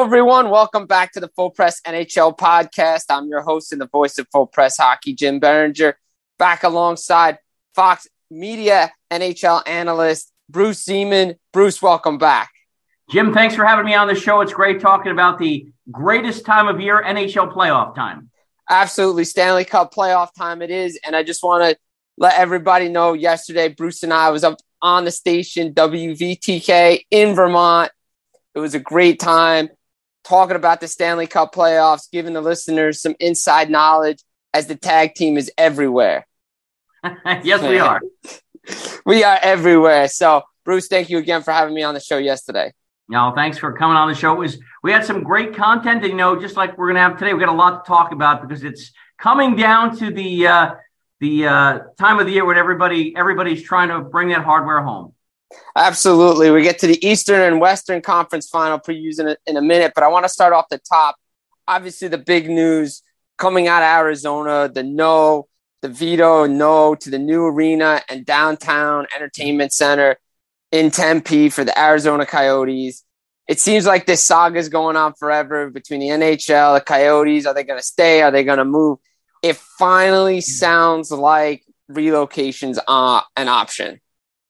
everyone. Welcome back to the Full Press NHL podcast. I'm your host and the voice of Full Press Hockey, Jim Berenger, back alongside Fox Media NHL analyst Bruce Seaman. Bruce, welcome back. Jim, thanks for having me on the show. It's great talking about the greatest time of year, NHL playoff time. Absolutely. Stanley Cup playoff time it is. And I just want to let everybody know yesterday, Bruce and I was up on the station WVTK in Vermont. It was a great time talking about the Stanley Cup playoffs, giving the listeners some inside knowledge as the tag team is everywhere. Yes, we are. We are everywhere. So, Bruce, thank you again for having me on the show yesterday. No, thanks for coming on the show. We had some great content, and just like we're going to have today, we got a lot to talk about because it's coming down to the time of the year when everybody's trying to bring that hardware home. Absolutely. We get to the Eastern and Western Conference final previews in a minute, but I want to start off the top. Obviously, the big news coming out of Arizona, the veto no to the new arena and downtown entertainment center in Tempe for the Arizona Coyotes. It seems like this saga is going on forever between the NHL, the Coyotes. Are they going to stay? Are they going to move? It finally sounds like relocation's an option.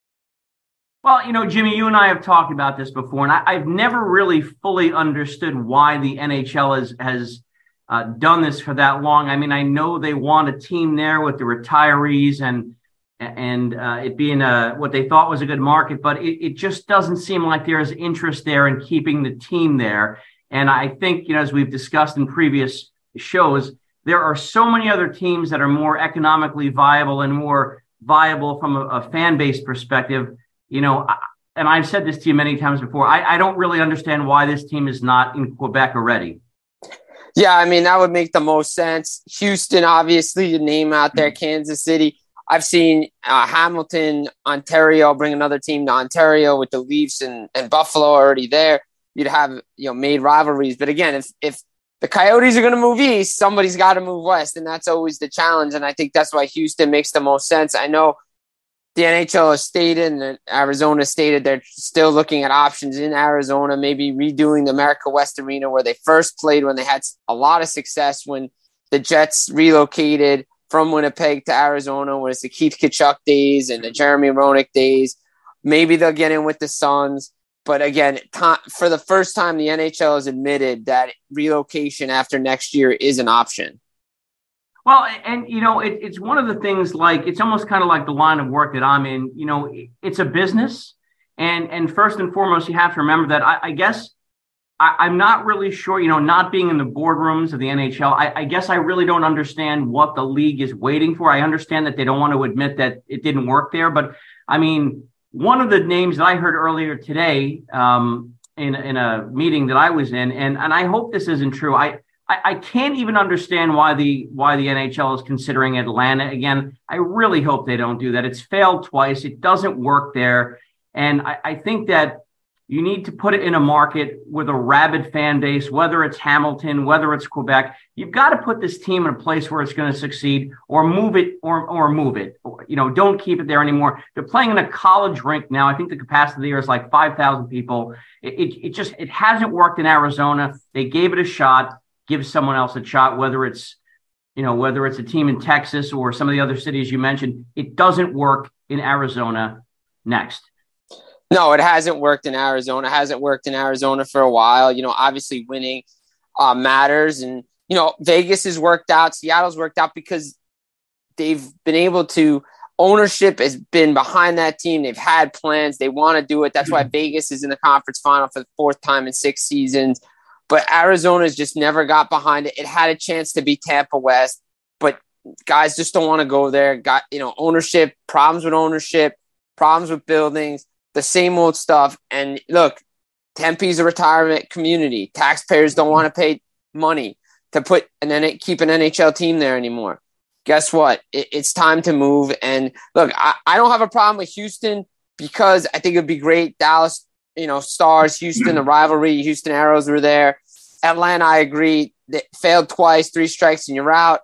Well, Jimmy, you and I have talked about this before, and I've never really fully understood why the NHL has done this for that long. I mean, I know they want a team there with the retirees and it being what they thought was a good market, but it just doesn't seem like there's interest there in keeping the team there. And I think, as we've discussed in previous shows, there are so many other teams that are more economically viable and more viable from a fan base perspective. And I've said this to you many times before, I don't really understand why this team is not in Quebec already. Yeah, I mean, that would make the most sense. Houston, obviously, the name out there, Kansas City. I've seen Hamilton, Ontario, bring another team to Ontario with the Leafs and Buffalo already there. You'd have, made rivalries. But again, if the Coyotes are going to move east, somebody's got to move west, and that's always the challenge. And I think that's why Houston makes the most sense. I know the NHL has stated and Arizona stated they're still looking at options in Arizona, maybe redoing the America West Arena where they first played when they had a lot of success when the Jets relocated from Winnipeg to Arizona, when it's the Keith Tkachuk days and the Jeremy Roenick days. Maybe they'll get in with the Suns. But again, for the first time, the NHL has admitted that relocation after next year is an option. Well, and, it's one of the things, like, it's almost kind of like the line of work that I'm in. It's a business. And first and foremost, you have to remember that I guess I'm not really sure, not being in the boardrooms of the NHL, I guess I really don't understand what the league is waiting for. I understand that they don't want to admit that it didn't work there. But, I mean, one of the names that I heard earlier today in a meeting that I was in, and I hope this isn't true, I can't even understand why the NHL is considering Atlanta again. I really hope they don't do that. It's failed twice. It doesn't work there. And I think that you need to put it in a market with a rabid fan base, whether it's Hamilton, whether it's Quebec. You've got to put this team in a place where it's going to succeed, or move it, or move it. Don't keep it there anymore. They're playing in a college rink now. I think the capacity there is like 5,000 people. It hasn't worked in Arizona. They gave it a shot. Give someone else a shot, whether it's a team in Texas or some of the other cities you mentioned. It doesn't work in Arizona. Next. No, it hasn't worked in Arizona. It hasn't worked in Arizona for a while. Obviously winning matters. And, Vegas has worked out. Seattle's worked out because they've been able to – ownership has been behind that team. They've had plans. They want to do it. That's why Vegas is in the conference final for the fourth time in 6 seasons. But Arizona's just never got behind it. It had a chance to be Tampa West, but guys just don't want to go there. Got, ownership, problems with buildings, the same old stuff. And look, Tempe's a retirement community. Taxpayers don't want to pay money to keep an NHL team there anymore. Guess what? It's time to move. And look, I don't have a problem with Houston because I think it'd be great. Dallas, Stars, Houston, the rivalry, Houston Arrows were there. Atlanta, I agree, that failed twice, 3 strikes and you're out.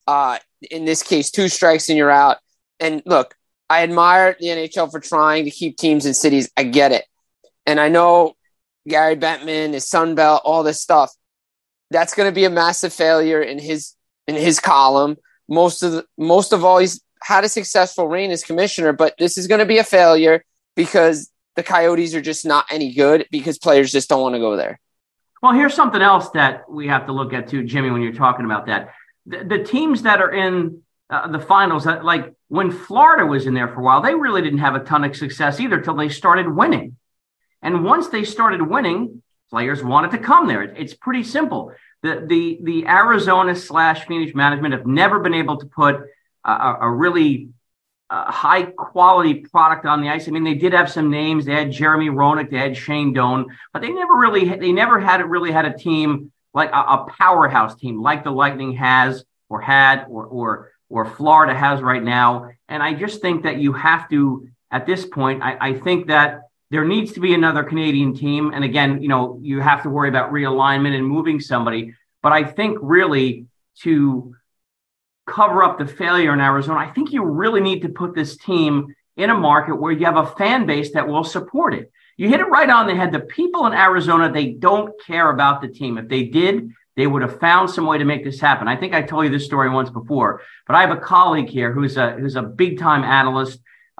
In this case, 2 strikes and you're out. And look, I admire the NHL for trying to keep teams in cities. I get it. And I know Gary Bettman, his Sun Belt, all this stuff. That's going to be a massive failure in his column. Most of all, he's had a successful reign as commissioner, but this is going to be a failure because the Coyotes are just not any good because players just don't want to go there. Well, here's something else that we have to look at too, Jimmy, when you're talking about that. The teams that are in the finals, like when Florida was in there for a while, they really didn't have a ton of success either till they started winning. And once they started winning, players wanted to come there. It's pretty simple. The Arizona / Phoenix management have never been able to put a really high quality product on the ice. I mean, they did have some names. They had Jeremy Roenick, they had Shane Doan, but they never had a team like a powerhouse team like the Lightning has or had or Florida has right now. And I just think that you have to, at this point, I think that there needs to be another Canadian team. And again, you have to worry about realignment and moving somebody. But I think really to cover up the failure in Arizona, I think you really need to put this team in a market where you have a fan base that will support it. You hit it right on the head. The people in Arizona, they don't care about the team. If they did, they would have found some way to make this happen. I think I told you this story once before, but I have a colleague here who's a big time analyst.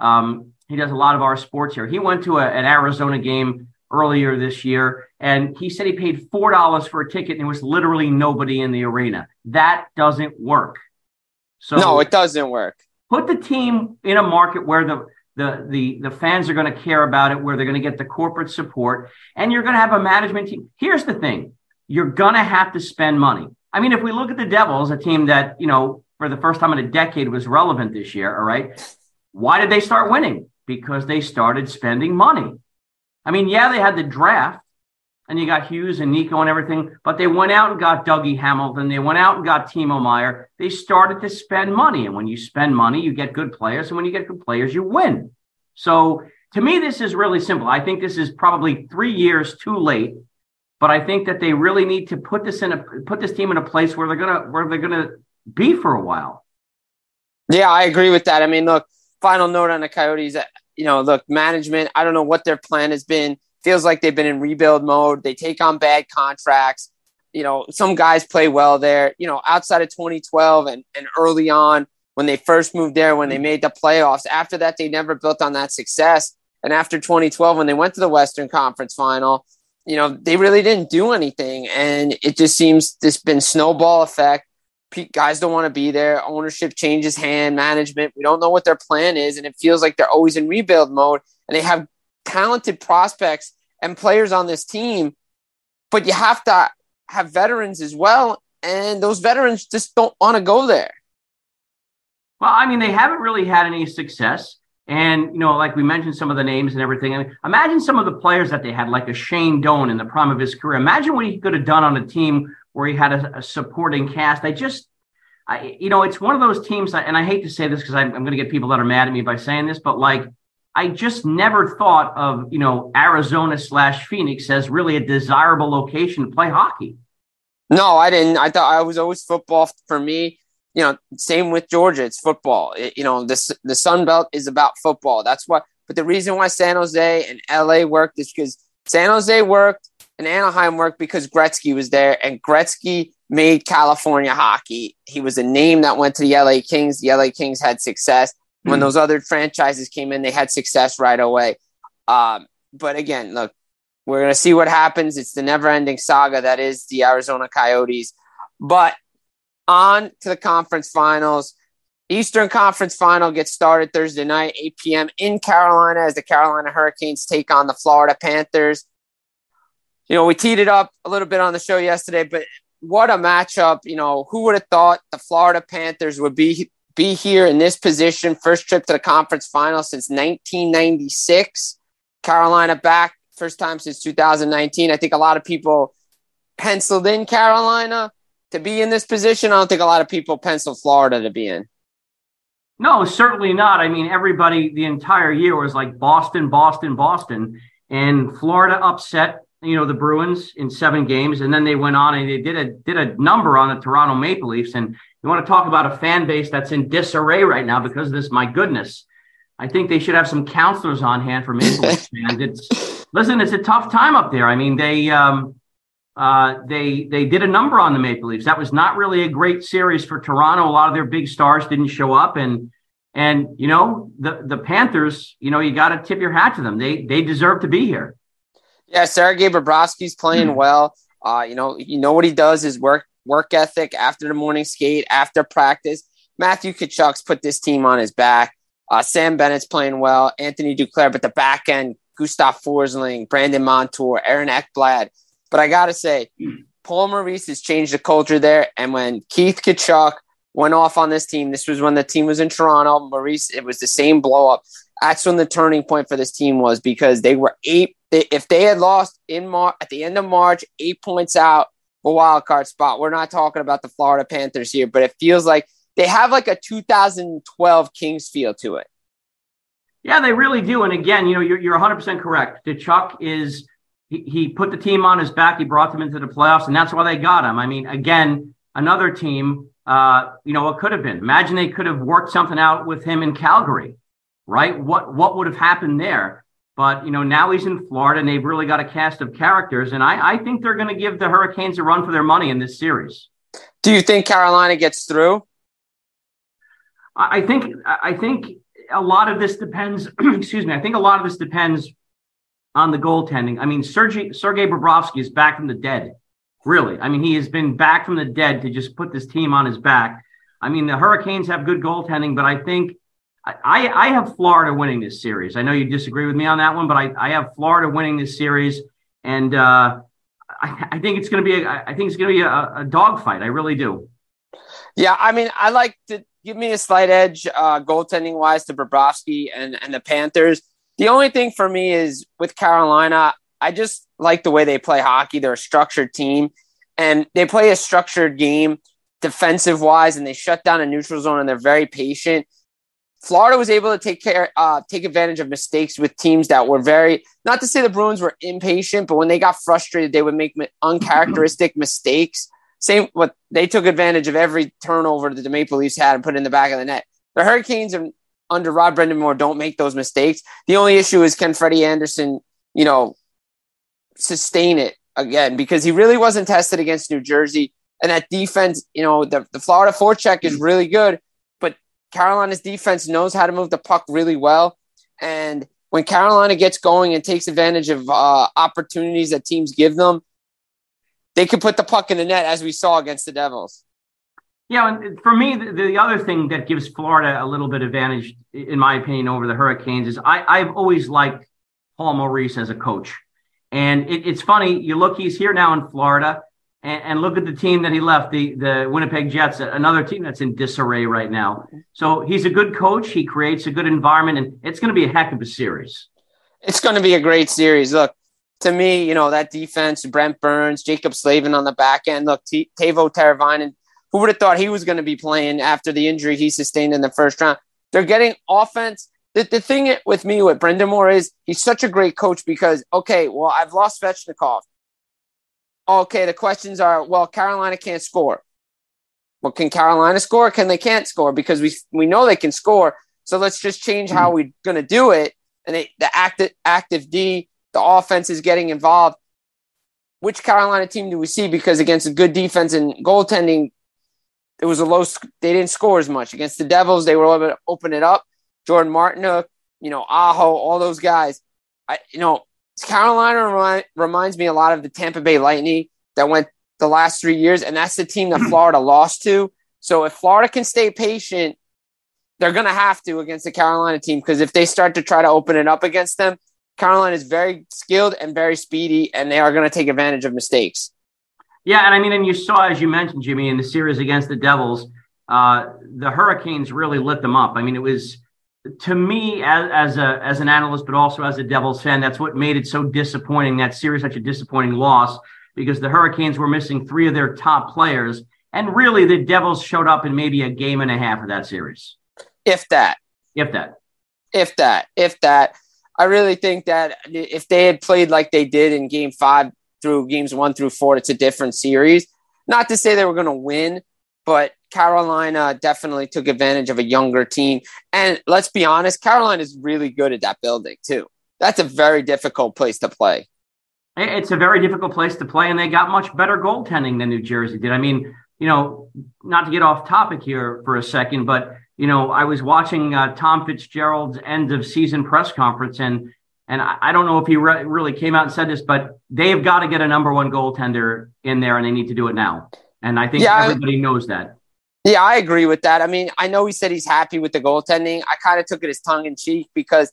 He does a lot of our sports here. He went to an Arizona game earlier this year, and he said he paid $4 for a ticket, and there was literally nobody in the arena. That doesn't work. So no, it doesn't work. Put the team in a market where the fans are going to care about it, where they're going to get the corporate support, and you're going to have a management team. Here's the thing. You're going to have to spend money. I mean, if we look at the Devils, a team that, for the first time in a decade was relevant this year, all right? Why did they start winning? Because they started spending money. I mean, yeah, they had the draft, and you got Hughes and Nico and everything, but they went out and got Dougie Hamilton. They went out and got Timo Meier. They started to spend money, and when you spend money, you get good players, and when you get good players, you win. So to me, this is really simple. I think this is probably 3 years too late, but I think that they really need to put this team in a place where they're gonna be for a while. Yeah, I agree with that. I mean, look, final note on the Coyotes, look, management, I don't know what their plan has been. Feels like they've been in rebuild mode. They take on bad contracts. Some guys play well there. Outside of 2012 and early on when they first moved there, when they made the playoffs. After that, they never built on that success. And after 2012, when they went to the Western Conference Final, they really didn't do anything. And it just seems this been snowball effect. Guys don't want to be there. Ownership changes hand, management. We don't know what their plan is. And it feels like they're always in rebuild mode. And they have talented prospects and players on this team, but you have to have veterans as well. And those veterans just don't want to go there. Well, I mean, they haven't really had any success. And, like we mentioned some of the names and everything. I mean, imagine some of the players that they had, like a Shane Doan in the prime of his career. Imagine what he could have done on a team where he had a supporting cast. It's one of those teams, and I hate to say this because I'm going to get people that are mad at me by saying this, but I just never thought of, Arizona / Phoenix as really a desirable location to play hockey. No, I didn't. I thought I was always football for me. Same with Georgia. It's football. The Sun Belt is about football. That's what. But the reason why San Jose and LA worked is because San Jose worked and Anaheim worked because Gretzky was there, and Gretzky made California hockey. He was a name that went to the LA Kings. The LA Kings had success. When those other franchises came in, they had success right away. But again, look, we're going to see what happens. It's the never-ending saga that is the Arizona Coyotes. But on to the conference finals. Eastern Conference Final gets started Thursday night, 8 p.m. in Carolina as the Carolina Hurricanes take on the Florida Panthers. We teed it up a little bit on the show yesterday, but what a matchup. Who would have thought the Florida Panthers would be here in this position, first trip to the conference final since 1996. Carolina back, first time since 2019. I think a lot of people penciled in Carolina to be in this position. I don't think a lot of people penciled Florida to be in. No, certainly not. I mean, everybody the entire year was like Boston, Boston, Boston. And Florida upset, the Bruins in 7 games. And then they went on and they did a number on the Toronto Maple Leafs. And you want to talk about a fan base that's in disarray right now because of this. My goodness, I think they should have some counselors on hand for Maple Leafs fans. Listen, it's a tough time up there. I mean, they did a number on the Maple Leafs. That was not really a great series for Toronto. A lot of their big stars didn't show up, and the Panthers, you got to tip your hat to them. They deserve to be here. Yeah, Sergei Bobrovsky's playing well. You know what he does is work ethic after the morning skate, after practice. Matthew Tkachuk's put this team on his back. Sam Bennett's playing well. Anthony Duclair, but the back end, Gustav Forsling, Brandon Montour, Aaron Ekblad. But I got to say, Paul Maurice has changed the culture there. And when Keith Tkachuk went off on this team, this was when the team was in Toronto. Maurice, it was the same blow up. That's when the turning point for this team was, because they were if they had lost at the end of March, 8 points out for wild card spot. We're not talking about the Florida Panthers here, but it feels like they have like a 2012 Kings feel to it. Yeah, they really do. And again, you're 100% correct. Tkachuk he put the team on his back. He brought them into the playoffs, and that's why they got him. I mean, again, another team, what could have been. Imagine they could have worked something out with him in Calgary, right? What would have happened there? But, now he's in Florida, and they've really got a cast of characters, and I think they're going to give the Hurricanes a run for their money in this series. Do you think Carolina gets through? I think a lot of this depends, excuse me, I think a lot of this depends on the goaltending. I mean, Sergei Bobrovsky is back from the dead, really. I mean, he has been back from the dead to just put this team on his back. I mean, the Hurricanes have good goaltending, but I think I have Florida winning this series. I know you disagree with me on that one, but I have Florida winning this series, and I think it's going to be a dogfight. I really do. Yeah, I mean, I like to give me a slight edge goaltending wise to Bobrovsky and the Panthers. The only thing for me is with Carolina, I just like the way they play hockey. They're a structured team, and they play a structured game defensive wise, and they shut down a neutral zone, and they're very patient. Florida was able to take advantage of mistakes with teams that were not to say the Bruins were impatient, but when they got frustrated, they would make uncharacteristic mistakes. They took advantage of every turnover that the Maple Leafs had and put it in the back of the net. The Hurricanes under Rod Brind'Amour don't make those mistakes. The only issue is, can Freddie Anderson, sustain it again, because he really wasn't tested against New Jersey. And that defense, the Florida forecheck is really good, but Carolina's defense knows how to move the puck really well. And when Carolina gets going and takes advantage of opportunities that teams give them, they could put the puck in the net, as we saw against the Devils. Yeah, and for me, the other thing that gives Florida a little bit of advantage, in my opinion, over the Hurricanes is I've always liked Paul Maurice as a coach. And it's funny, he's here now in Florida, and look at the team that he left, the Winnipeg Jets, another team that's in disarray right now. So he's a good coach. He creates a good environment, and it's going to be a heck of a series. It's going to be a great series. Look, to me, that defense, Brent Burns, Jacob Slavin on the back end. Look, Teuvo Teravainen, who would have thought he was going to be playing after the injury he sustained in the first round? They're getting offense. The thing with me with Brind'Amour is he's such a great coach because, okay, well, I've lost Svechnikov. Okay, the questions are, well, Carolina can't score. Well, can Carolina score? Can they can't score? Because we know they can score. So let's just change how we're going to do it. And the active D, the offense is getting involved. Which Carolina team do we see? Because against a good defense and goaltending, it was they didn't score as much. Against the Devils, they were able to open it up. Jordan Martinook, Aho, all those guys. Carolina reminds me a lot of the Tampa Bay Lightning that went the last 3 years, and that's the team that Florida lost to. So if Florida can stay patient, they're going to have to against the Carolina team, because if they start to try to open it up against them, Carolina is very skilled and very speedy, and they are going to take advantage of mistakes. Yeah, and you saw, as you mentioned, Jimmy, in the series against the Devils, the Hurricanes really lit them up. I mean, it was, to me, as an analyst, but also as a Devils fan, that's what made it so disappointing, that series, such a disappointing loss, because the Hurricanes were missing 3 of their top players, and really the Devils showed up in maybe a game and a half of that series. If that. I really think that if they had played like they did in Game 5 through Games 1 through 4, it's a different series. Not to say they were going to win, but Carolina definitely took advantage of a younger team. And let's be honest, Carolina is really good at that building too. that's a very difficult place to play. It's a very difficult place to play, and they got much better goaltending than New Jersey did. I mean, not to get off topic here for a second, but, I was watching Tom Fitzgerald's end of season press conference, and I don't know if he really came out and said this, but they've got to get a number one goaltender in there, and they need to do it now. And I think everybody knows that. Yeah, I agree with that. I mean, I know he said he's happy with the goaltending. I kind of took it as tongue in cheek because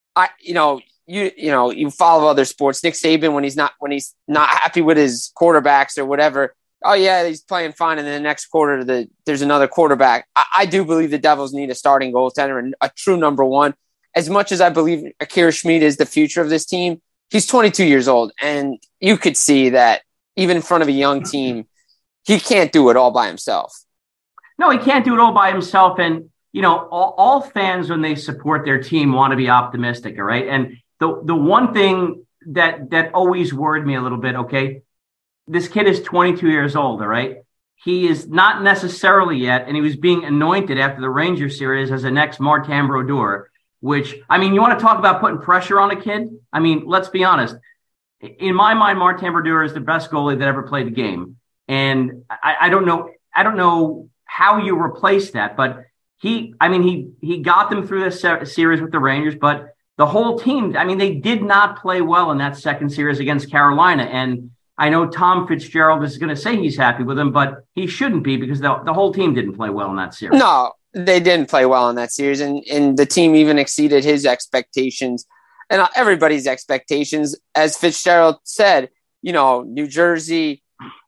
you follow other sports. Nick Saban, when he's not happy with his quarterbacks or whatever, oh yeah, he's playing fine. And then the next quarter, there's another quarterback. I do believe the Devils need a starting goaltender and a true number one. As much as I believe Akira Schmid is the future of this team, he's 22 years old, and you could see that even in front of a young team, he can't do it all by himself. No, he can't do it all by himself. And, all fans, when they support their team, want to be optimistic. All right. And the one thing that always worried me a little bit, okay, this kid is 22 years old. All right. He is not necessarily yet, and he was being anointed after the Rangers series as the next Martin Brodeur, which, I mean, you want to talk about putting pressure on a kid? I mean, let's be honest. In my mind, Martin Brodeur is the best goalie that ever played the game. And I don't know how you replace that, but he got them through this series with the Rangers, but the whole team, I mean, they did not play well in that second series against Carolina. And I know Tom Fitzgerald is going to say he's happy with him, but he shouldn't be because the whole team didn't play well in that series. No, they didn't play well in that series. And the team even exceeded his expectations and everybody's expectations. As Fitzgerald said, New Jersey,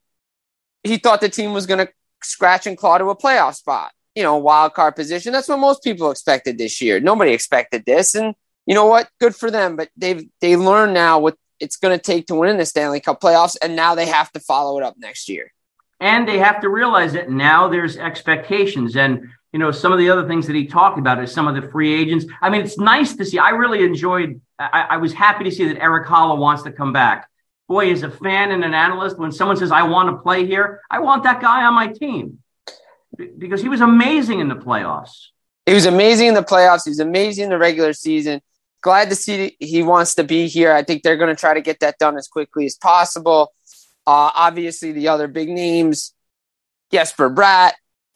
he thought the team was going to scratch and claw to a playoff spot, wild card position. That's what most people expected this year. Nobody expected this. And you know what? Good for them. But they learned now what it's going to take to win in the Stanley Cup playoffs. And now they have to follow it up next year. And they have to realize that now there's expectations. And, some of the other things that he talked about is some of the free agents. I mean, it's nice to see. I really enjoyed, I was happy to see that Erik Haula wants to come back. Boy, as a fan and an analyst, when someone says, I want to play here, I want that guy on my team because he was amazing in the playoffs. He was amazing in the playoffs. He was amazing in the regular season. Glad to see he wants to be here. I think they're going to try to get that done as quickly as possible. Obviously, the other big names, Jesper Bratt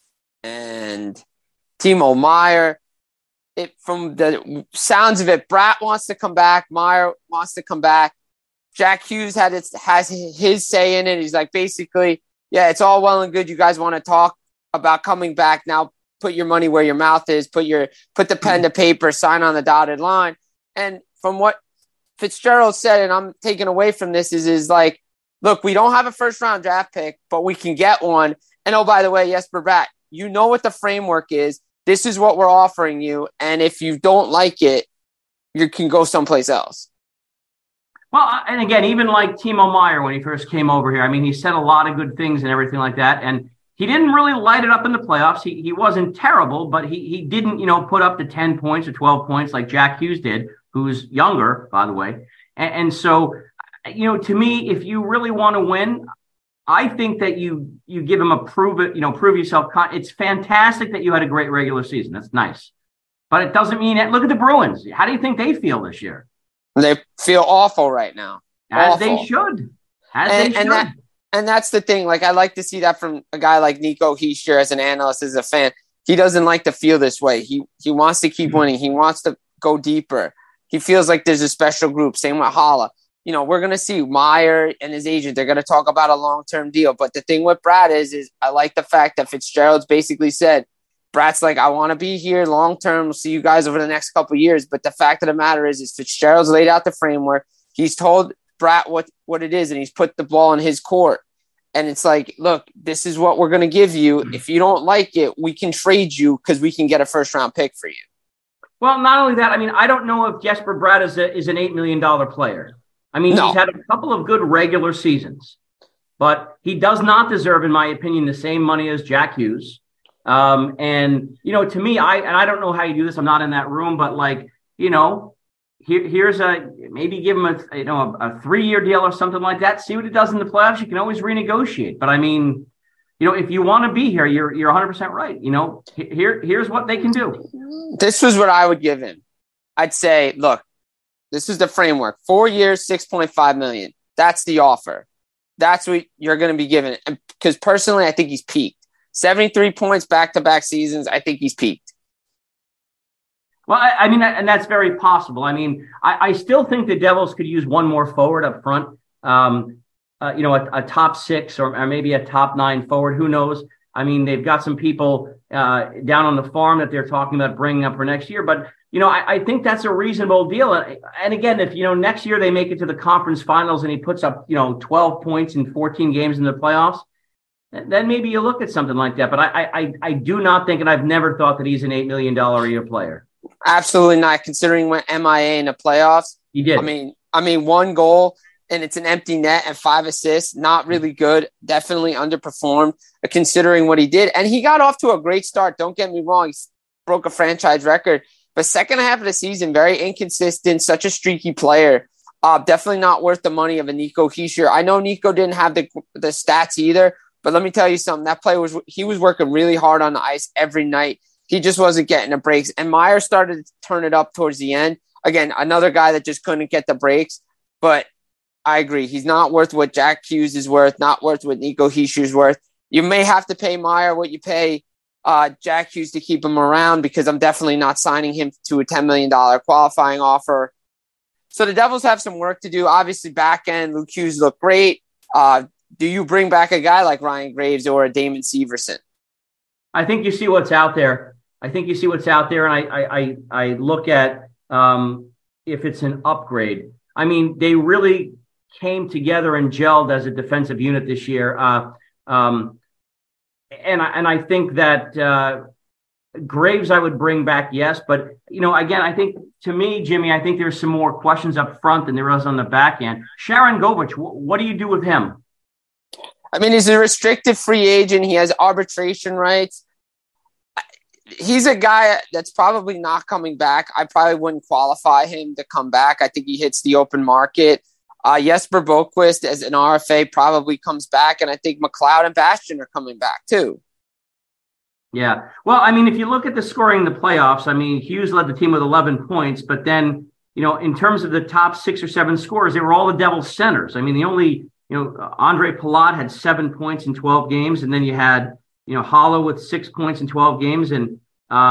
and Timo Meier. From the sounds of it, Bratt wants to come back. Meier wants to come back. Jack Hughes has his say in it. He's like, basically, yeah, it's all well and good. You guys want to talk about coming back. Now put your money where your mouth is. Put the pen to paper, sign on the dotted line. And from what Fitzgerald said, and I'm taking away from this, is like, look, we don't have a first round draft pick, but we can get one. And oh, by the way, Jesper Bratt, you know what the framework is. This is what we're offering you. And if you don't like it, you can go someplace else. Well, and again, even like Timo Meier, when he first came over here, I mean, he said a lot of good things and everything like that. And he didn't really light it up in the playoffs. He wasn't terrible, but he didn't, put up the 10 points or 12 points like Jack Hughes did, who's younger, by the way. And so, to me, if you really want to win, I think that you give him prove yourself. It's fantastic that you had a great regular season. That's nice. But it doesn't mean that. Look at the Bruins. How do you think they feel this year? They feel awful right now. As they should. And that's the thing. Like, I like to see that from a guy like Nico Hischier as an analyst, as a fan. He doesn't like to feel this way. He wants to keep winning. He wants to go deeper. He feels like there's a special group. Same with Haula. We're going to see Meier and his agent. They're going to talk about a long-term deal. But the thing with Bratt is I like the fact that Fitzgerald's basically said, Bratt's like, I want to be here long-term. We'll see you guys over the next couple of years. But the fact of the matter is Fitzgerald's laid out the framework. He's told Bratt what it is, and he's put the ball in his court. And it's like, look, this is what we're going to give you. If you don't like it, we can trade you because we can get a first-round pick for you. Well, not only that, I mean, I don't know if Jesper Bratt is an $8 million player. I mean, no. He's had a couple of good regular seasons, but he does not deserve, in my opinion, the same money as Jack Hughes. And, to me, I don't know how you do this. I'm not in that room, but here's maybe give him a 3-year deal or something like that. See what he does in the playoffs. You can always renegotiate. But I mean, if you want to be here, you're 100% right. Here's what they can do. This was what I would give him. I'd say, look, This is the framework. 4 years, $6.5 million. That's the offer. That's what you're going to be given. And because personally, I think he's peaked. 73 points back-to-back seasons. I think he's peaked. Well, I mean, and that's very possible. I mean, I still think the Devils could use one more forward up front. A top 6 or maybe a top 9 forward. Who knows? I mean, they've got some people down on the farm that they're talking about bringing up for next year. But, I think that's a reasonable deal. And again, if, next year they make it to the conference finals and he puts up, 12 points in 14 games in the playoffs, then maybe you look at something like that. But I do not think, and I've never thought that he's an $8 million a year player. Absolutely not. Considering went MIA in the playoffs. He did. I mean, 1 goal and it's an empty net and 5 assists. Not really good. Definitely underperformed considering what he did. And he got off to a great start. Don't get me wrong. He broke a franchise record. But second half of the season, very inconsistent, such a streaky player. Definitely not worth the money of a Nico Hischier. I know Nico didn't have the stats either, but let me tell you something. That player he was working really hard on the ice every night. He just wasn't getting the breaks. And Meyer started to turn it up towards the end. Again, another guy that just couldn't get the breaks. But I agree. He's not worth what Jack Hughes is worth, not worth what Nico Hischier is worth. You may have to pay Meyer what you pay Jack Hughes to keep him around, because I'm definitely not signing him to a $10 million qualifying offer. So the Devils have some work to do. Obviously, back end, Luke Hughes looked great. Do you bring back a guy like Ryan Graves or a Damon Severson? I think you see what's out there. And I look at if it's an upgrade. I mean, they really came together and gelled as a defensive unit this year. And I think that Graves I would bring back, yes. But, again, I think, to me, Jimmy, I think there's some more questions up front than there was on the back end. Sharangovich, what do you do with him? I mean, he's a restricted free agent. He has arbitration rights. He's a guy that's probably not coming back. I probably wouldn't qualify him to come back. I think he hits the open market. Jesper Boquist as an RFA probably comes back, and I think McLeod and Bastian are coming back too. Yeah. Well, I mean, if you look at the scoring in the playoffs, I mean, Hughes led the team with 11 points, but then, in terms of the top 6 or 7 scorers, they were all the Devils centers. I mean, the only, Andre Palat had 7 points in 12 games, and then you had, Hollow with 6 points in 12 games, and,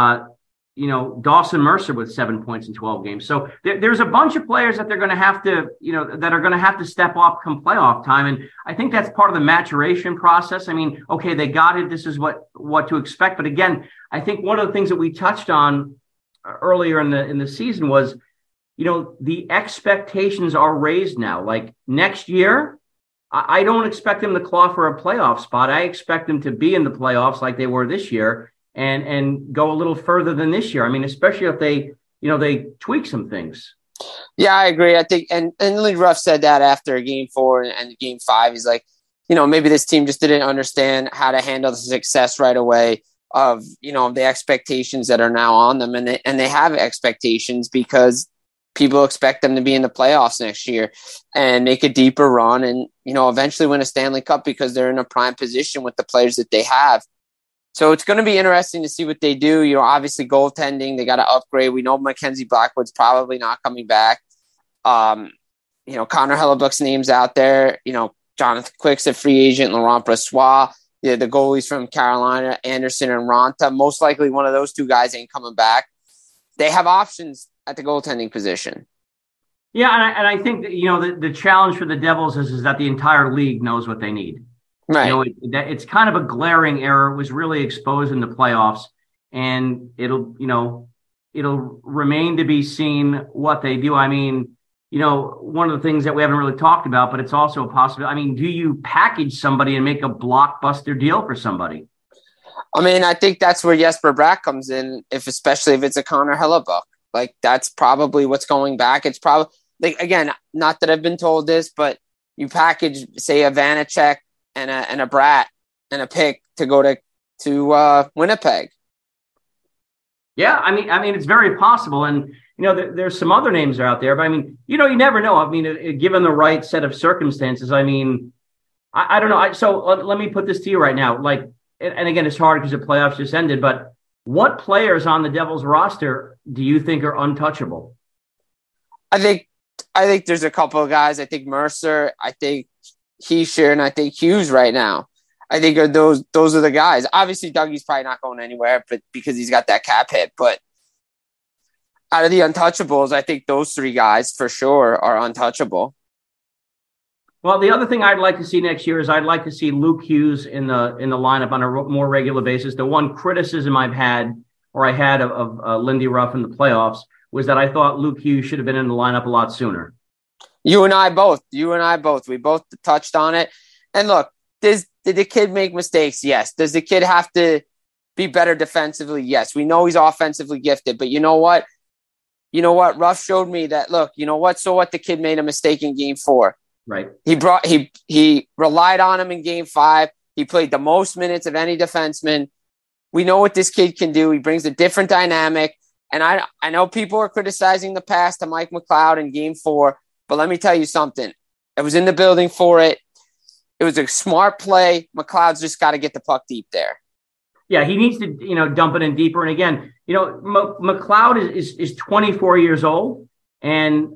Dawson Mercer with 7 points in 12 games. So there's a bunch of players that they're going to have to, that are going to have to step up come playoff time. And I think that's part of the maturation process. I mean, okay, they got it. This is what to expect. But again, I think one of the things that we touched on earlier in the season was, the expectations are raised now. Like next year, I don't expect them to claw for a playoff spot. I expect them to be in the playoffs like they were this year and go a little further than this year. I mean, especially if they tweak some things. Yeah, I agree. I think, and Lee Ruff said that after Game 4 and Game 5. He's like, maybe this team just didn't understand how to handle the success right away of, the expectations that are now on them. And they have expectations because people expect them to be in the playoffs next year and make a deeper run and, eventually win a Stanley Cup because they're in a prime position with the players that they have. So it's going to be interesting to see what they do. Obviously goaltending, they got to upgrade. We know Mackenzie Blackwood's probably not coming back. Connor Hellebuck's name's out there. Jonathan Quick's a free agent, Laurent Brossoit. The goalies from Carolina, Anderson and Ronta. Most likely one of those 2 guys ain't coming back. They have options at the goaltending position. Yeah, and I think that, the challenge for the Devils is that the entire league knows what they need. Right. It's kind of a glaring error. It was really exposed in the playoffs, and it'll remain to be seen what they do. I mean, one of the things that we haven't really talked about, but it's also a possibility. I mean, do you package somebody and make a blockbuster deal for somebody? I mean, I think that's where Jesper Bratt comes in, especially if it's a Connor Hellebuck. Like, that's probably what's going back. It's probably, again, not that I've been told this, but you package, say, a Vanacek and a Bratt and a pick to go to Winnipeg. Yeah, I mean, it's very possible. And, there's some other names out there, but I mean, you never know. I mean, given the right set of circumstances, I mean, I don't know. So let me put this to you right now. Like, and again, it's hard because the playoffs just ended, but what players on the Devils roster do you think are untouchable? I think I think there's a couple of guys. I think Mercer, I think Heischer, and I think Hughes right now. I think those are the guys. Obviously, Dougie's probably not going anywhere, but because he's got that cap hit. But out of the untouchables, I think those three guys for sure are untouchable. Well, the other thing I'd like to see next year is I'd like to see Luke Hughes in the lineup on a more regular basis. The one criticism I had of Lindy Ruff in the playoffs was that I thought Luke Hughes should have been in the lineup a lot sooner. You and I both. We both touched on it. And look, did the kid make mistakes? Yes. Does the kid have to be better defensively? Yes. We know he's offensively gifted, but you know what? Ruff showed me that, look, you know what? So what? The kid made a mistake in game 4. Right. He relied on him in game 5. He played the most minutes of any defenseman. We know what this kid can do. He brings a different dynamic. And I know people are criticizing the pass to Mike McLeod in game 4, but let me tell you something. I was in the building for it. It was a smart play. McLeod's just got to get the puck deep there. Yeah, he needs to, dump it in deeper. And again, McLeod is 24 years old. And,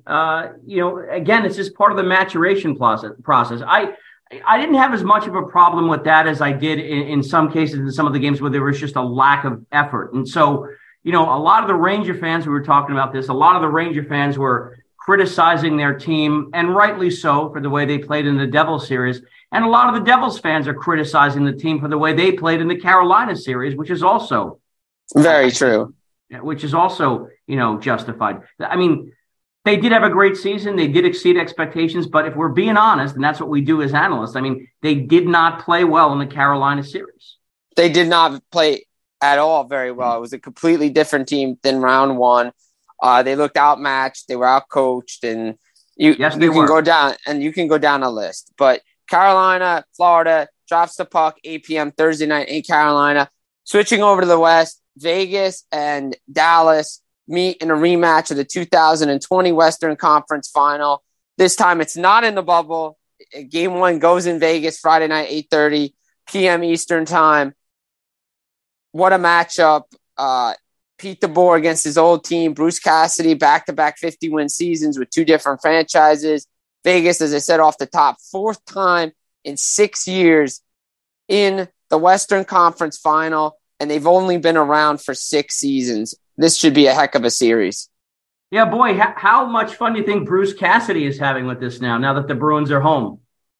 again, it's just part of the maturation process. I didn't have as much of a problem with that as I did in some cases in some of the games where there was just a lack of effort. And so, a lot of the Ranger fans, we were talking about this, a lot of the Ranger fans were criticizing their team, and rightly so, for the way they played in the Devils series. And a lot of the Devils fans are criticizing the team for the way they played in the Carolina series, which is also very true. Which is also, justified. I mean, they did have a great season. They did exceed expectations. But if we're being honest, and that's what we do as analysts, I mean, they did not play well in the Carolina series. They did not play at all very well. It was a completely different team than round 1. They looked outmatched. They were outcoached, and you can go down a list. But Carolina, Florida drops the puck 8 p.m. Thursday night in Carolina. Switching over to the West, Vegas and Dallas meet in a rematch of the 2020 Western Conference Final. This time it's not in the bubble. Game 1 goes in Vegas Friday night, 8:30 p.m. Eastern time. What a matchup. Pete DeBoer against his old team. Bruce Cassidy, back-to-back 50-win seasons with 2 different franchises. Vegas, as I said off the top, 4th time in 6 years in the Western Conference Final, and they've only been around for 6 seasons. This should be a heck of a series. Yeah, boy, how much fun do you think Bruce Cassidy is having with this now that the Bruins are home?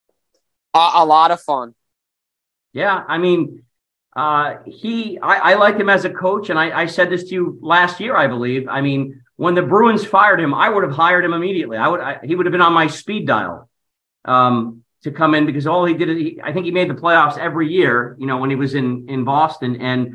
A lot of fun. Yeah, I mean, I like him as a coach, and I said this to you last year, I believe. I mean, when the Bruins fired him, I would have hired him immediately. He would have been on my speed dial to come in, because all he did is I think he made the playoffs every year, when he was in Boston. And,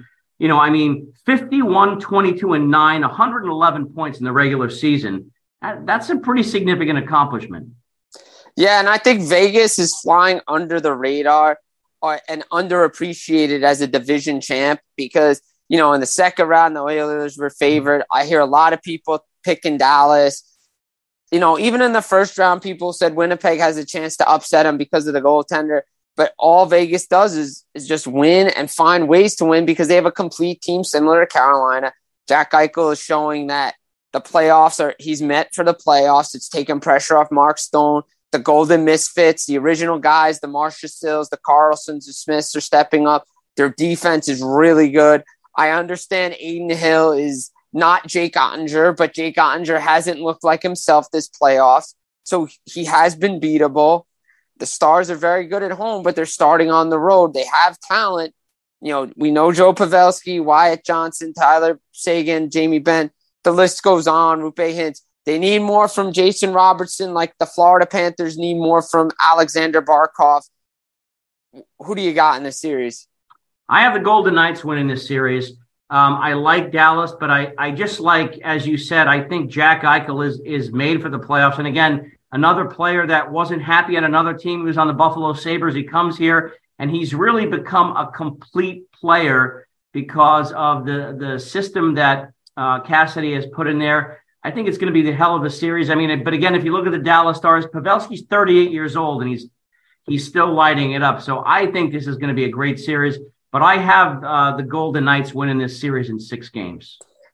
51, 22, and 9, 111 points in the regular season. That's a pretty significant accomplishment. Yeah, and I think Vegas is flying under the radar and underappreciated as a division champ because, in the second round, the Oilers were favored. I hear a lot of people picking Dallas. Even in the first round, people said Winnipeg has a chance to upset them because of the goaltender. But all Vegas does is just win and find ways to win because they have a complete team similar to Carolina. Jack Eichel is showing that the playoffs he's met for the playoffs. It's taken pressure off Mark Stone. The Golden Misfits, the original guys, the Marcia Stills, the Carlsons, the Smiths are stepping up. Their defense is really good. I understand Aiden Hill is not Jake Ottinger, but Jake Ottinger hasn't looked like himself this playoffs. So he has been beatable. The Stars are very good at home, but they're starting on the road. They have talent. We know Joe Pavelski, Wyatt Johnson, Tyler Seguin, Jamie Benn. The list goes on. Rupe Hintz. They need more from Jason Robertson, like the Florida Panthers need more from Alexander Barkov. Who do you got in this series? I have the Golden Knights winning this series. I like Dallas, but I just like, as you said, I think Jack Eichel is made for the playoffs. And again, another player that wasn't happy at another team. He was on the Buffalo Sabres. He comes here, and he's really become a complete player because of the system that Cassidy has put in there. I think it's going to be the hell of a series. I mean, but again, if you look at the Dallas Stars, Pavelski's 38 years old, and he's still lighting it up. So I think this is going to be a great series. But I have the Golden Knights winning this series in 6 games.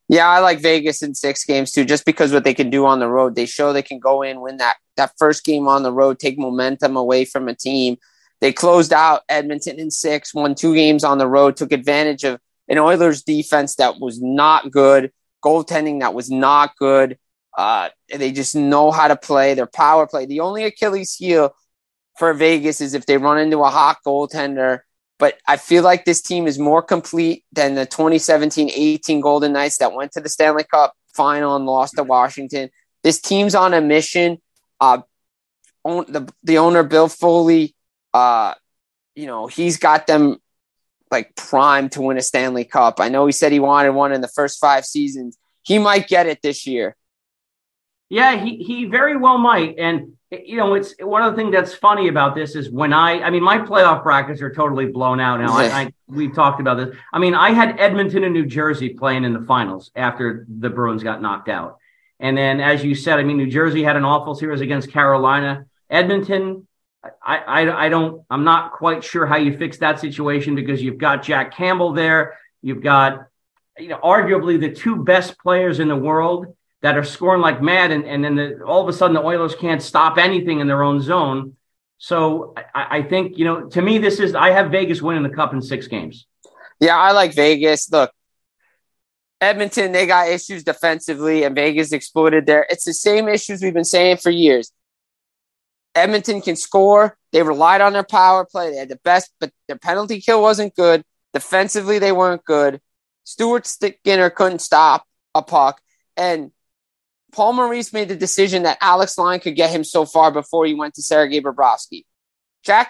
Yeah, I like Vegas in 6 games too, just because what they can do on the road. They show they can go in, win that first game on the road, take momentum away from a team. They closed out Edmonton in 6, won 2 games on the road, took advantage of an Oilers defense that was not good, goaltending that was not good. They just know how to play their power play. The only Achilles heel for Vegas is if they run into a hot goaltender. But I feel like this team is more complete than the 2017-18 Golden Knights that went to the Stanley Cup final and lost to Washington. This team's on a mission. The owner, Bill Foley, he's got them like primed to win a Stanley Cup. I know he said he wanted one in the first 5 seasons. He might get it this year. Yeah, he very well might. And, it's one of the things that's funny about this is when my playoff brackets are totally blown out now. We've talked about this. I had Edmonton and New Jersey playing in the finals after the Bruins got knocked out. And then, as you said, New Jersey had an awful series against Carolina. Edmonton, I'm not quite sure how you fix that situation because you've got Jack Campbell there. You've got, arguably the 2 best players in the world that are scoring like mad. And then all of a sudden the Oilers can't stop anything in their own zone. So I think, to me, I have Vegas winning the Cup in 6 games. Yeah, I like Vegas. Look, Edmonton, they got issues defensively and Vegas exploited there. It's the same issues we've been saying for years. Edmonton can score. They relied on their power play. They had the best, but their penalty kill wasn't good. Defensively, they weren't good. Stuart Skinner couldn't stop a puck. And Paul Maurice made the decision that Alex Lyon could get him so far before he went to Sergei Bobrovsky. Jack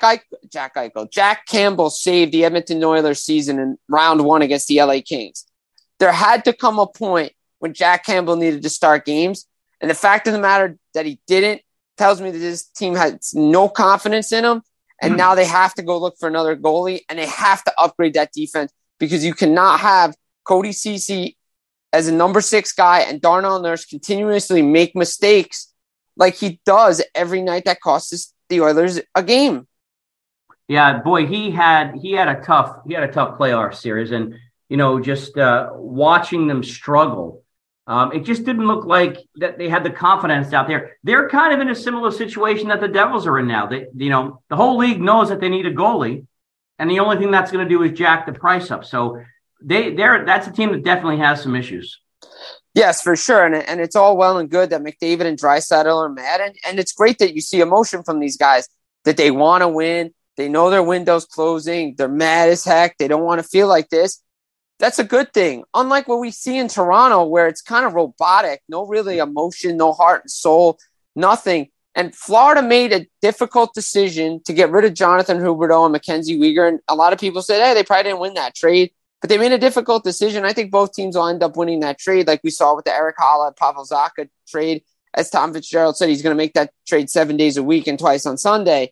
Campbell saved the Edmonton Oilers season in round 1 against the LA Kings. There had to come a point when Jack Campbell needed to start games. And the fact of the matter that he didn't tells me that this team has no confidence in him. And now they have to go look for another goalie and they have to upgrade that defense because you cannot have Cody Ceci as a number 6 guy and Darnell Nurse continuously make mistakes like he does every night that costs the Oilers a game. Yeah, boy, he had a tough playoff series, and just watching them struggle, it just didn't look like that they had the confidence out there. They're kind of in a similar situation that the Devils are in now. The whole league knows that they need a goalie, and the only thing that's going to do is jack the price up. So that's a team that definitely has some issues. Yes, for sure. And it's all well and good that McDavid and Draisaitl are mad. And it's great that you see emotion from these guys, that they want to win. They know their window's closing. They're mad as heck. They don't want to feel like this. That's a good thing. Unlike what we see in Toronto, where it's kind of robotic, no really emotion, no heart and soul, nothing. And Florida made a difficult decision to get rid of Jonathan Huberdeau and Mackenzie Weegar. And a lot of people said, hey, they probably didn't win that trade. But they made a difficult decision. I think both teams will end up winning that trade, like we saw with the Eric Holla, Pavel Zacha trade. As Tom Fitzgerald said, he's going to make that trade 7 days a week and twice on Sunday.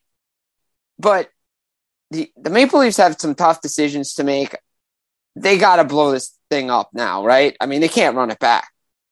But the Maple Leafs have some tough decisions to make. They got to blow this thing up now, right? They can't run it back.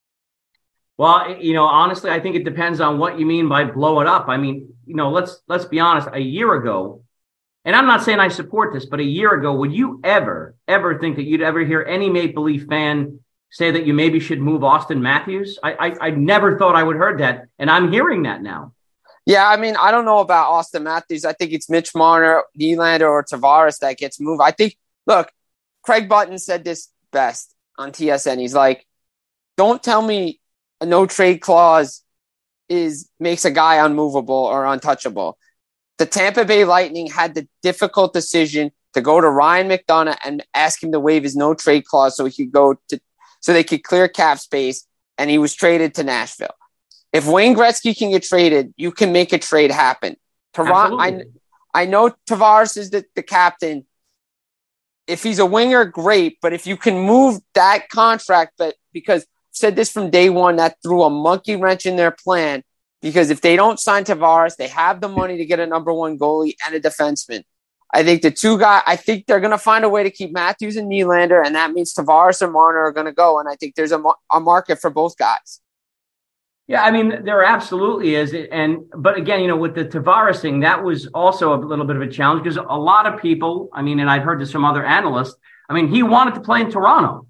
Well, honestly, I think it depends on what you mean by blow it up. Let's be honest. A year ago, and I'm not saying I support this, but a year ago, would you ever think that you'd ever hear any Maple Leaf fan say that you maybe should move Austin Matthews? I never thought I would heard that, and I'm hearing that now. Yeah, I don't know about Austin Matthews. I think it's Mitch Marner, Nylander, or Tavares that gets moved. I think, look, Craig Button said this best on TSN. He's like, don't tell me a no-trade clause makes a guy unmovable or untouchable. The Tampa Bay Lightning had the difficult decision to go to Ryan McDonough and ask him to waive his no-trade clause so they could clear cap space, and he was traded to Nashville. If Wayne Gretzky can get traded, you can make a trade happen. I know Tavares is the captain. If he's a winger, great. But if you can move that contract, because I've said this from day one, that threw a monkey wrench in their plan. Because if they don't sign Tavares, they have the money to get a number 1 goalie and a defenseman. I think the 2 guys, I think they're going to find a way to keep Matthews and Nylander, and that means Tavares and Marner are going to go. And I think there's a market for both guys. Yeah, there absolutely is. But again, with the Tavares thing, that was also a little bit of a challenge because a lot of people, and I've heard this from other analysts, he wanted to play in Toronto.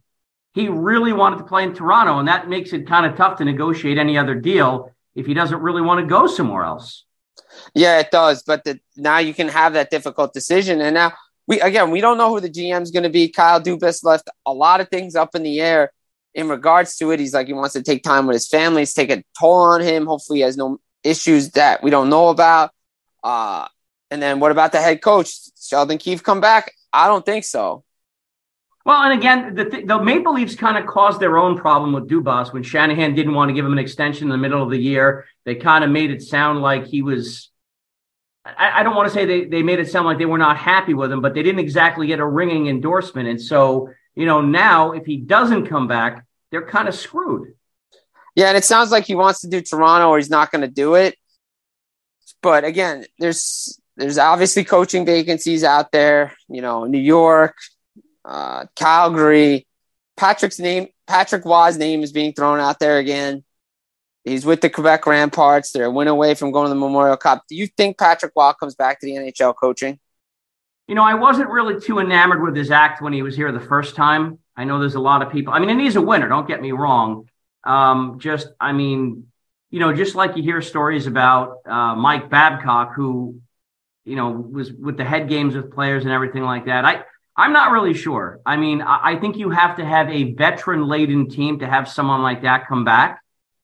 he really wanted to play in Toronto, and that makes it kind of tough to negotiate any other deal if he doesn't really want to go somewhere else. Yeah, it does. But now you can have that difficult decision. And now we don't know who the GM is going to be. Kyle Dubas left a lot of things up in the air in regards to it. He's like, he wants to take time with his family. It's take a toll on him. Hopefully he has no issues that we don't know about. And then what about the head coach? Sheldon Keefe come back? I don't think so. Well, and again, the Maple Leafs kind of caused their own problem with Dubas when Shanahan didn't want to give him an extension in the middle of the year. They kind of made it sound like he was – I don't want to say they made it sound like they were not happy with him, but they didn't exactly get a ringing endorsement. And so, now if he doesn't come back, they're kind of screwed. Yeah, and it sounds like he wants to do Toronto or he's not going to do it. But again, there's obviously coaching vacancies out there, New York – Calgary. Patrick Waugh's name is being thrown out there again. He's with the Quebec Ramparts. They're a win away from going to the Memorial Cup. Do you think Patrick Waugh comes back to the NHL coaching? I wasn't really too enamored with his act when he was here the first time. I know there's a lot of people. And he's a winner. Don't get me wrong. Just like you hear stories about Mike Babcock, who, was with the head games with players and everything like that. I'm not really sure. I think you have to have a veteran-laden team to have someone like that come back.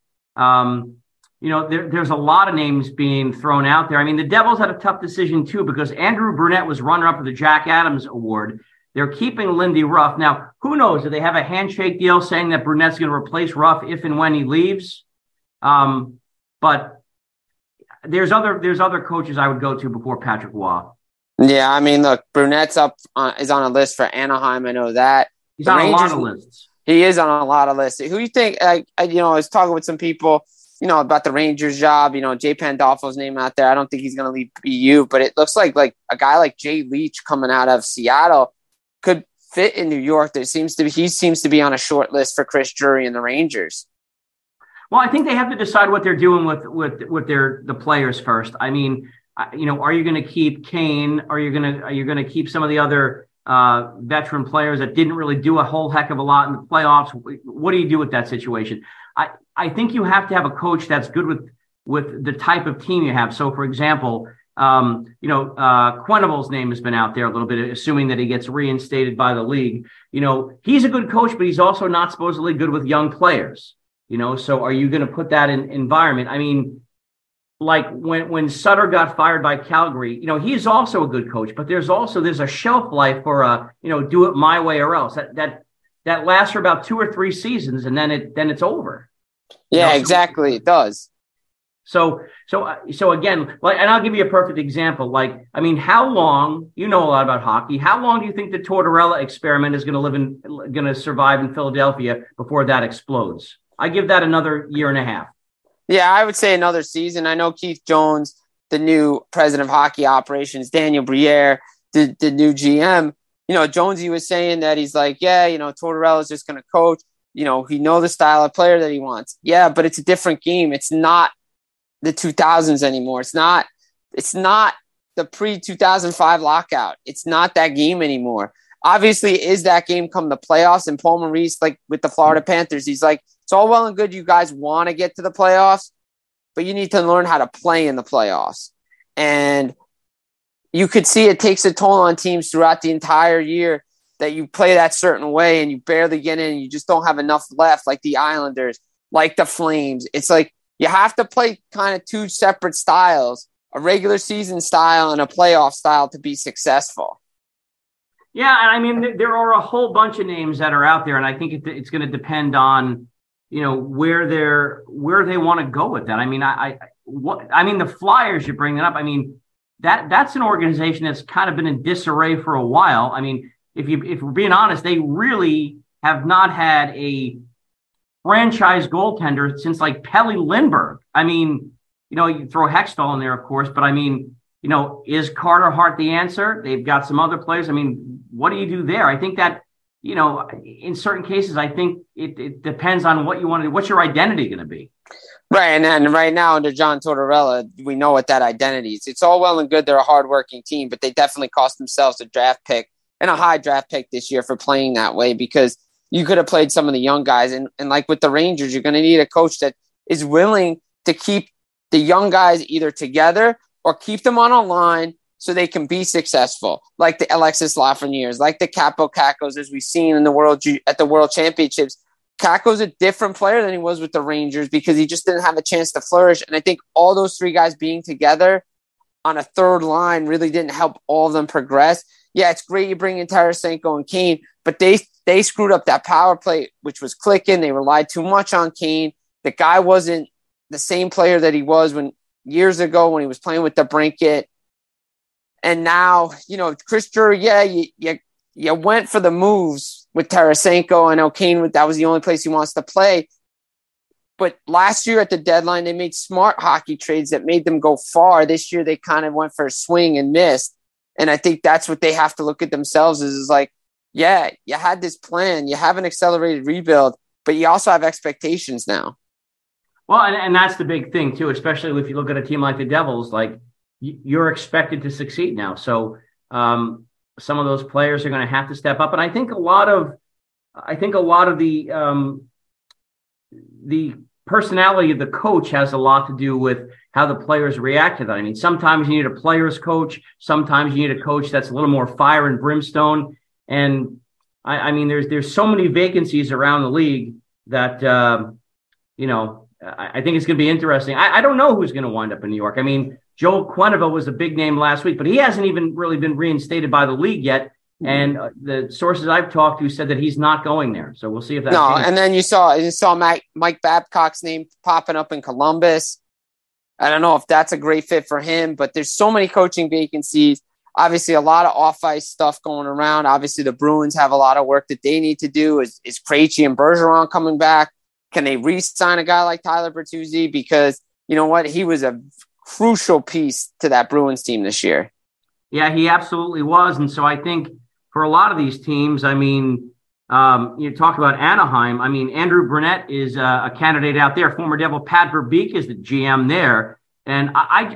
There's a lot of names being thrown out there. The Devils had a tough decision too because Andrew Brunette was runner-up for the Jack Adams Award. They're keeping Lindy Ruff. Now, who knows? Do they have a handshake deal saying that Brunette's going to replace Ruff if and when he leaves? But there's other coaches I would go to before Patrick Waugh. Yeah, look, Brunette's is on a list for Anaheim. I know that. He's on a lot of lists. He is on a lot of lists. Who do you think, I was talking with some people, about the Rangers job, Jay Pandolfo's name out there. I don't think he's going to leave BU, but it looks like a guy like Jay Leach coming out of Seattle could fit in New York. He seems to be on a short list for Chris Drury and the Rangers. Well, I think they have to decide what they're doing with the players first. Are you going to keep Kane? Are you going to keep some of the other veteran players that didn't really do a whole heck of a lot in the playoffs? What do you do with that situation? I think you have to have a coach that's good with the type of team you have. So, for example, Quenneville's name has been out there a little bit, assuming that he gets reinstated by the league. He's a good coach, but he's also not supposedly good with young players. So are you going to put that in environment? Like when Sutter got fired by Calgary, he's also a good coach, but there's a shelf life for do it my way or else that lasts for about 2 or 3 seasons and then it's over. Yeah, exactly. It does. So again, and I'll give you a perfect example. How long, a lot about hockey, how long do you think the Tortorella experiment is going to survive in Philadelphia before that explodes? I give that another year and a half. Yeah, I would say another season. I know Keith Jones, the new president of hockey operations, Daniel Briere, the new GM. Jonesy was saying that he's like, Tortorella's just going to coach. He knows the style of player that he wants. Yeah, but it's a different game. It's not the 2000s anymore. It's not the pre-2005 lockout. It's not that game anymore. Obviously, is that game come the playoffs? And Paul Maurice, like with the Florida Panthers, he's like, it's all well and good you guys want to get to the playoffs, but you need to learn how to play in the playoffs. And you could see it takes a toll on teams throughout the entire year that you play that certain way and you barely get in. You just don't have enough left, like the Islanders, like the Flames. It's like you have to play kind of 2 separate styles, a regular season style and a playoff style to be successful. Yeah, and there are a whole bunch of names that are out there, and I think it's going to depend on where they want to go with that. The Flyers, you bring that up. That's an organization that's kind of been in disarray for a while. If we're being honest, they really have not had a franchise goaltender since like Pelle Lindbergh. You throw Hextall in there, of course, but is Carter Hart the answer? They've got some other players. What do you do there? I think that, in certain cases, I think it depends on what you want to do. What's your identity going to be? Right. And then right now under John Tortorella, we know what that identity is. It's all well and good. They're a hardworking team, but they definitely cost themselves a draft pick and a high draft pick this year for playing that way because, you could have played some of the young guys. And like with the Rangers, you're going to need a coach that is willing to keep the young guys either together or keep them on a line so they can be successful, like the Alexis Lafrenières, like the Capo Cacos, as we've seen in the at the World Championships. Caco's a different player than he was with the Rangers because he just didn't have a chance to flourish. And I think all those three guys being together on a third line really didn't help all of them progress. Yeah, it's great you bring in Tarasenko and Kane, but they screwed up that power play, which was clicking. They relied too much on Kane. The guy wasn't the same player that he was years ago when he was playing with the Brinket. And now, Chris Drury, you went for the moves with Tarasenko. I know Kane, that was the only place he wants to play. But last year at the deadline, they made smart hockey trades that made them go far. This year, they kind of went for a swing and missed. And I think that's what they have to look at themselves is like, yeah, you had this plan. You have an accelerated rebuild, but you also have expectations now. Well, and that's the big thing, too, especially if you look at a team like the Devils, like you're expected to succeed now. So some of those players are going to have to step up. And I think a lot of the personality of the coach has a lot to do with how the players react to that. I mean, sometimes you need a player's coach. Sometimes you need a coach that's a little more fire and brimstone. And I mean, there's so many vacancies around the league that, I think it's going to be interesting. I don't know who's going to wind up in New York. I mean, Joel Quenneville was a big name last week, but he hasn't even really been reinstated by the league yet. And the sources I've talked to said that he's not going there. So we'll see if that. No, changes. And then you saw Mike Babcock's name popping up in Columbus. I don't know if that's a great fit for him, but there's so many coaching vacancies. Obviously, a lot of off-ice stuff going around. Obviously, the Bruins have a lot of work that they need to do. Is Krejci and Bergeron coming back? Can they re-sign a guy like Tyler Bertuzzi? Because you know what? He was a crucial piece to that Bruins team this year. Yeah, he absolutely was. And so I think for a lot of these teams, I mean, you talk about Anaheim. I mean, Andrew Brunette is a candidate out there. Former Devil Pat Verbeek is the GM there. And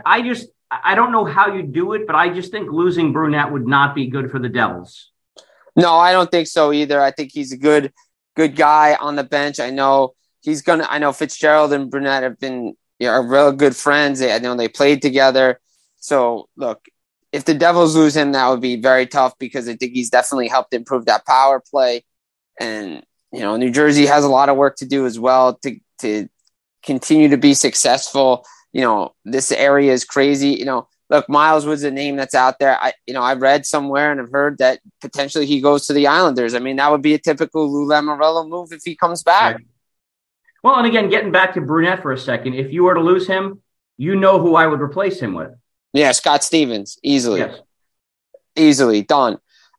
I don't know how you do it, but I just think losing Brunette would not be good for the Devils. No, I don't think so either. I think he's a good guy on the bench. I know Fitzgerald and Brunette have been are real good friends. I know they played together. So look, if the Devils lose him, that would be very tough because I think he's definitely helped improve that power play. And, New Jersey has a lot of work to do as well to continue to be successful. This area is crazy. Look, Miles Wood's a name that's out there. I read somewhere and I've heard that potentially he goes to the Islanders. I mean, that would be a typical Lou Lamoriello move if he comes back. Right. Well, and again, getting back to Brunette for a second, if you were to lose him, you know who I would replace him with. Yeah, Scott Stevens, easily. Yes. Easily done.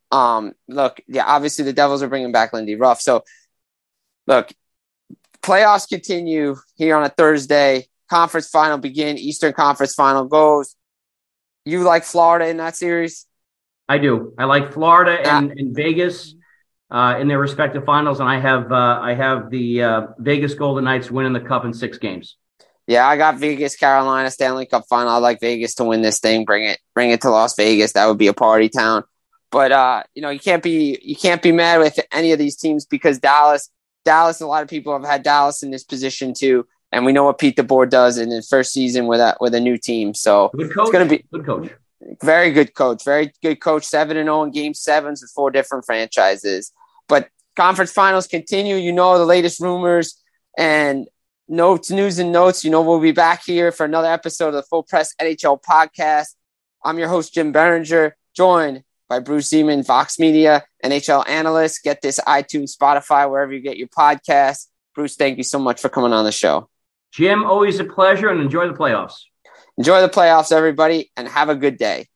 Look, yeah, obviously the Devils are bringing back Lindy Ruff. So, look, playoffs continue here on a Thursday. Conference final begin. Eastern Conference final goes. You like Florida in that series? I do. I like Florida and Vegas in their respective finals, and I have the Vegas Golden Knights winning the Cup in 6 games. Yeah, I got Vegas, Carolina, Stanley Cup final. I like Vegas to win this thing. Bring it to Las Vegas. That would be a party town. But you can't be mad with any of these teams because Dallas, a lot of people have had Dallas in this position too. And we know what Pete DeBoer does in his first season with a new team. So good coach. It's going to be good coach. Very good coach. Very good coach. 7-0 in game 7s with 4 different franchises. But conference finals continue. The latest rumors and news and notes. We'll be back here for another episode of the Full Press NHL podcast. I'm your host, Jim Berenger, joined by Bruce Zeman, Vox Media, NHL analyst. Get this iTunes, Spotify, wherever you get your podcasts. Bruce, thank you so much for coming on the show. Jim, always a pleasure, and enjoy the playoffs. Enjoy the playoffs, everybody, and have a good day.